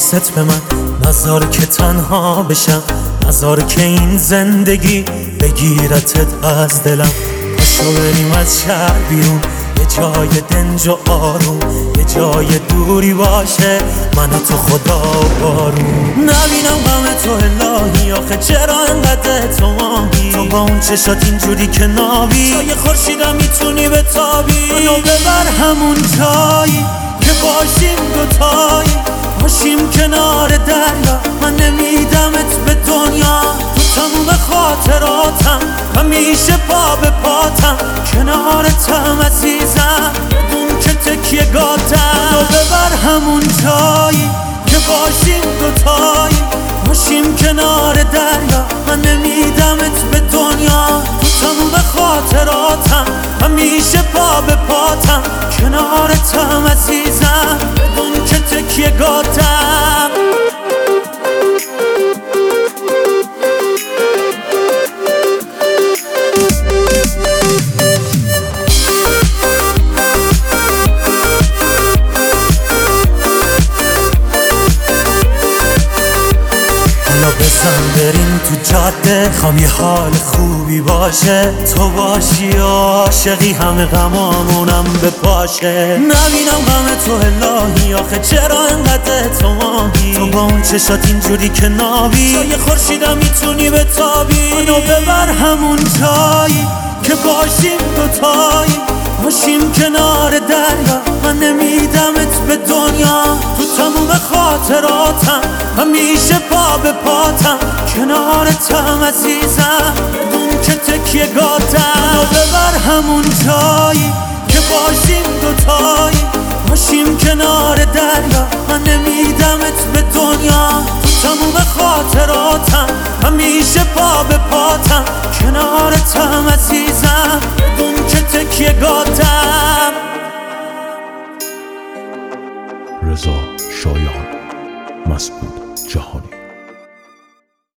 حواست به من نذار که تنها بشم، نذار که این زندگی بگیرتت از دلم. پاشو بریم از شهر بیرون، یه جای دنج و آروم، یه جای دوری باشه من و تو خدا و بارون. نبینم غم تو الهی، آخه چرا انقدر تو ماهی؟ تو با اون چشات اینجوری که نابی، جای خورشیدم میتونی بتابی. منو ببر همون جایی که باشیم دوتایی، باشیم کنار دریا، من نمیدمت به دنیا. تو تموم خاطراتم همیشه پا به پاتم، کنارتم عزیزم بدون که تکیه گاتم. منو ببر همون جایی که باشیم دوتایی، باشیم کنار دریا، من نمیدمت به دنیا. تو تموم خاطراتم همیشه پا به پاتم، کنارتم عزیزم بدون که تکیه گاتم. بزن بریم تو جاده، خوام یه حال خوبی باشه، تو باشی و عاشقی همه غمامونم بپاشه. نبینم غم تو الهی، آخه چرا انقدر تو ماهی؟ تو با اون چشات اینجوری که نابی، جای خورشیدم میتونی بتابی. منو ببر همون جایی که باشیم دوتایی، باشیم کنار دریا، من نمیدمت به دنیا. تو تموم خاطراتم همیشه پا به پاتم، کنارتم عزیزم بدون که تکیه گاتم. منو ببر همون جایی که باشیم دوتایی، باشیم کنار دریا، من نمیدمت به دنیا. تو تموم خاطراتم همیشه پا به پاتم، کنارتم عزیزم بدون که تکیه گاتم. رضا شایان، مسعود جهانی.